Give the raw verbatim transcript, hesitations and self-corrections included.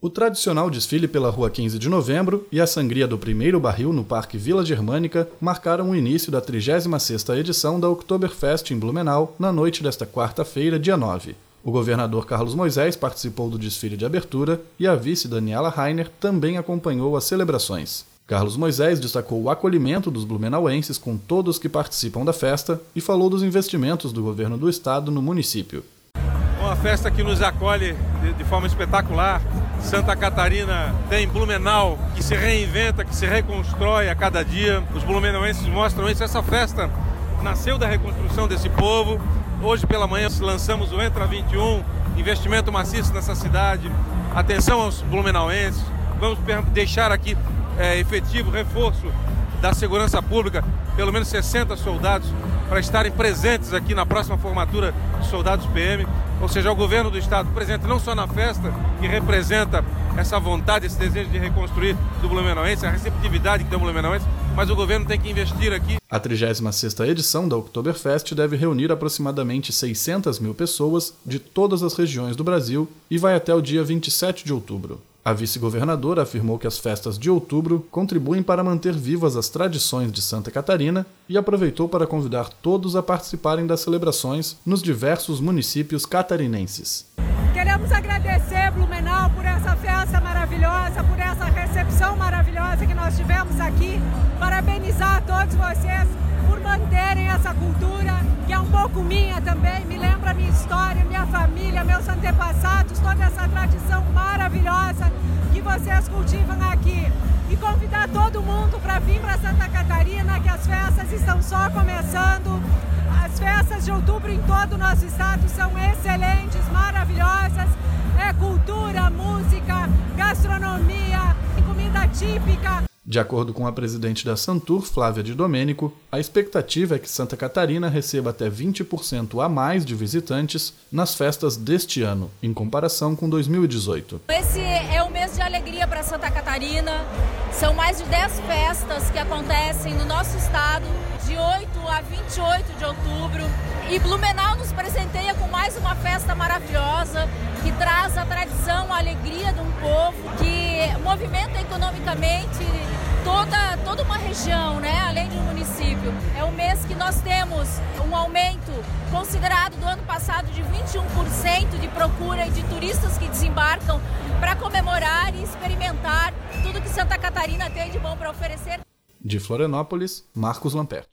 O tradicional desfile pela Rua quinze de Novembro e a sangria do primeiro barril no Parque Vila Germânica marcaram o início da trigésima sexta edição da Oktoberfest em Blumenau na noite desta quarta-feira, dia nove. O governador Carlos Moisés participou do desfile de abertura e a vice Daniela Rainer também acompanhou as celebrações. Carlos Moisés destacou o acolhimento dos blumenauenses com todos que participam da festa e falou dos investimentos do governo do estado no município. Uma festa que nos acolhe de, de forma espetacular. Santa Catarina tem Blumenau que se reinventa, que se reconstrói a cada dia. Os blumenauenses mostram isso. Essa festa nasceu da reconstrução desse povo. Hoje pela manhã lançamos o Entra vinte e um, investimento maciço nessa cidade. Atenção aos blumenauenses. Vamos deixar aqui é, efetivo reforço da segurança pública, pelo menos sessenta soldados para estarem presentes aqui na próxima formatura de soldados P M. Ou seja, o governo do estado presente não só na festa, que representa essa vontade, esse desejo de reconstruir do blumenauense, a receptividade que tem o blumenauense, mas o governo tem que investir aqui. A trigésima sexta edição da Oktoberfest deve reunir aproximadamente seiscentas mil pessoas de todas as regiões do Brasil e vai até o dia vinte e sete de outubro. A vice-governadora afirmou que as festas de outubro contribuem para manter vivas as tradições de Santa Catarina e aproveitou para convidar todos a participarem das celebrações nos diversos municípios catarinenses. Queremos agradecer, Blumenau, por essa festa maravilhosa, por essa recepção maravilhosa que nós tivemos aqui. Parabenizar a todos vocês por manterem essa cultura, que é um pouco minha também, me lembra a minha história, minha família, meus antepassados, toda essa tradição maravilhosa que vocês cultivam aqui. E convidar todo mundo para vir para Santa Catarina, que as festas estão só começando. As festas de outubro em todo o nosso estado são excelentes, maravilhosas. É cultura, música, gastronomia, comida típica. De acordo com a presidente da Santur, Flávia de Domênico, a expectativa é que Santa Catarina receba até vinte por cento a mais de visitantes nas festas deste ano, em comparação com dois mil e dezoito. Esse é um mês de alegria para Santa Catarina. São mais de dez festas que acontecem no nosso estado, de oito a vinte e oito de outubro. E Blumenau nos presenteia com mais uma festa maravilhosa, que traz a tradição, a alegria de um povo, que movimenta economicamente toda, toda uma região, né? Além do município. É um mês que nós temos um aumento considerado do ano passado de vinte e um por cento de procura e de turistas que desembarcam para comemorar e experimentar tudo que Santa Catarina tem de bom para oferecer. De Florianópolis, Marcos Lamperti.